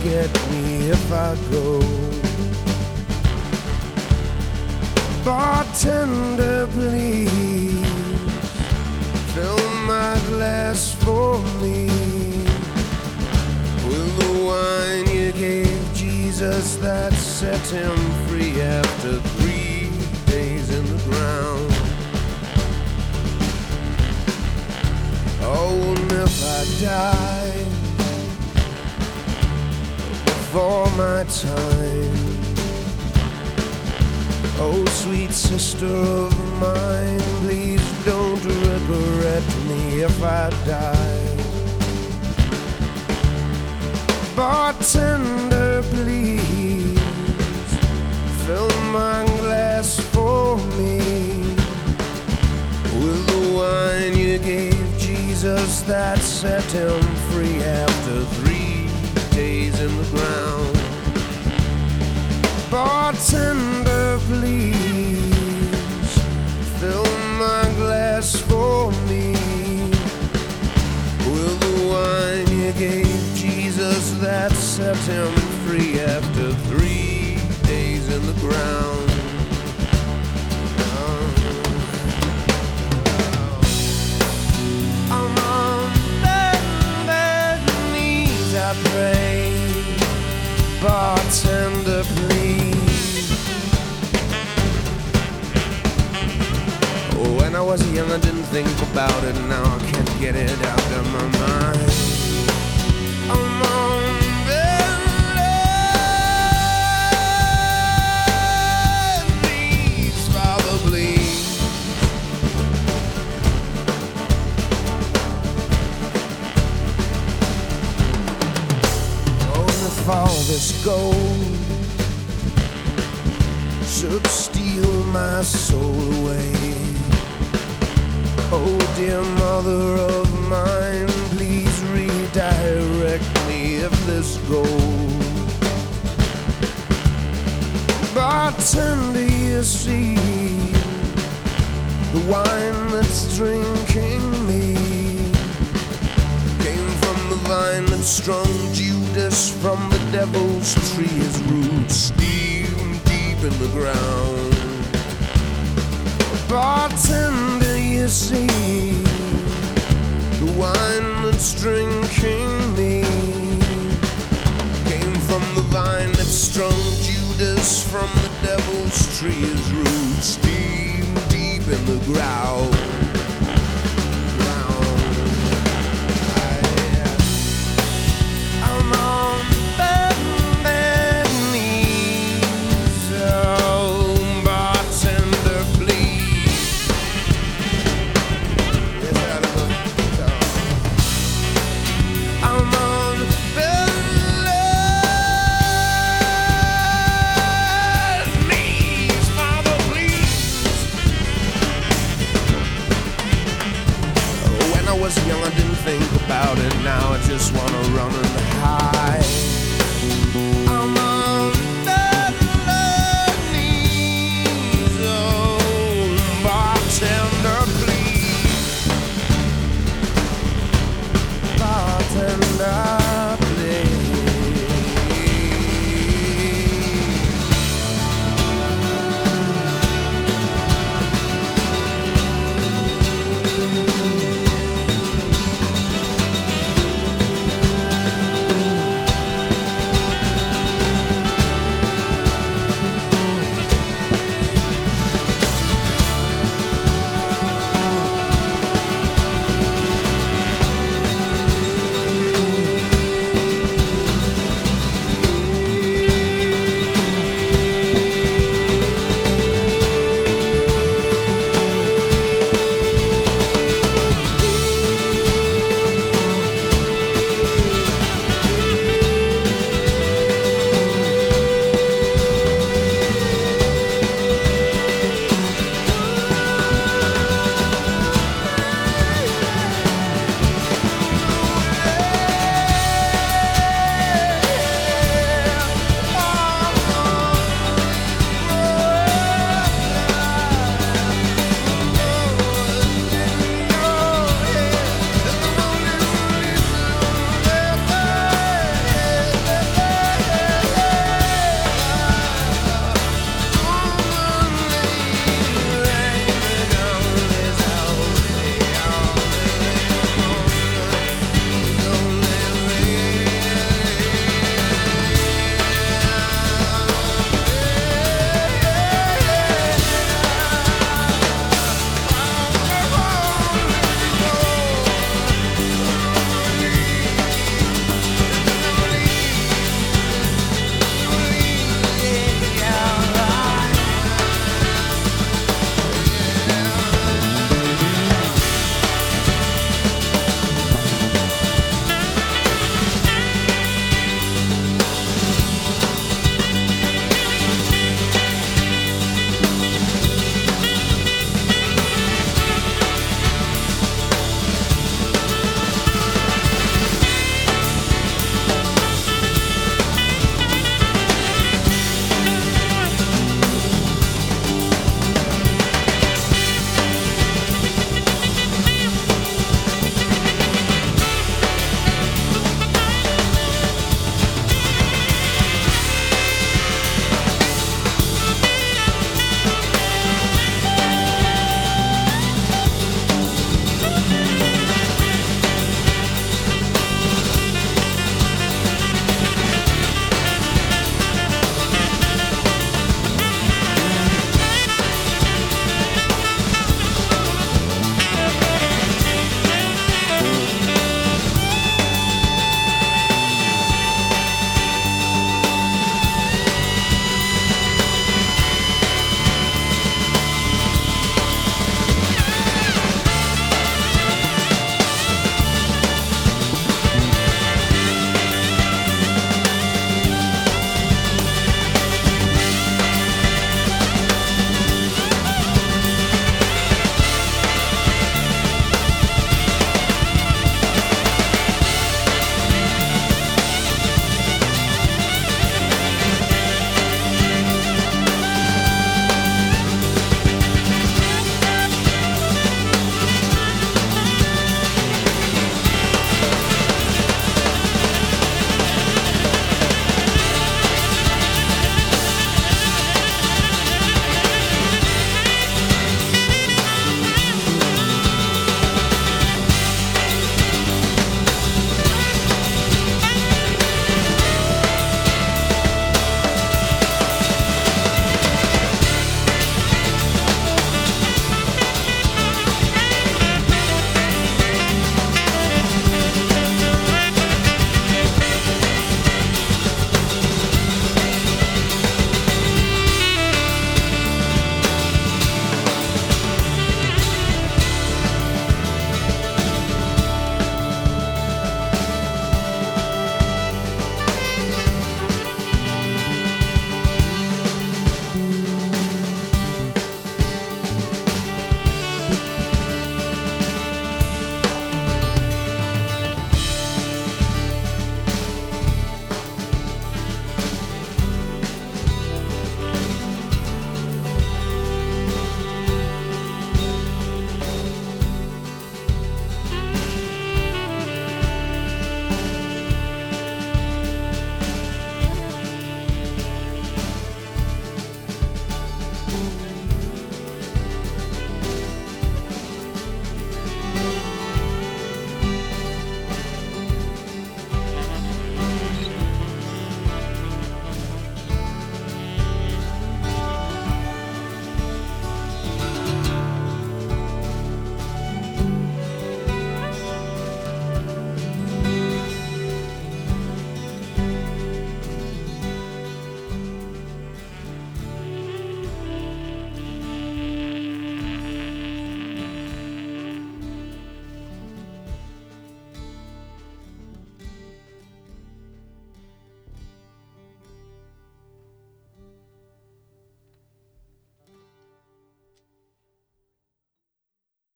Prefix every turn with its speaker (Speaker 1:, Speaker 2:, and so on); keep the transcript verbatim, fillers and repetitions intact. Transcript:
Speaker 1: forget me if I go. Bartender, please fill my glass for me with the wine you gave Jesus that set him free after three days in the ground. Oh, and if I die before my time, oh, sweet sister of mine, please don't regret me if I die. Bartender, please fill my glass for me with the wine you gave Jesus that set him free after three days in the ground. Bartender, please fill my glass for me with the wine you gave Jesus that set him free after three days in the ground. I'm on bended knees, I pray. Bartender, please. Oh, when I was young I didn't think about it, now I can't get it out of my mind. I'm on bended knees, Father, please. Oh, if all this gold should steal my soul away, oh, dear mother of mine, please redirect me if this gold. Bartender, you see, the wine that's drinking me came from the vine that strung Judas from the devil's tree. His roots deep, deep in the ground. Bartender, you see, the wine that's drinking me came from the vine that strung Judas from the devil's tree. His roots deep, deep in the ground.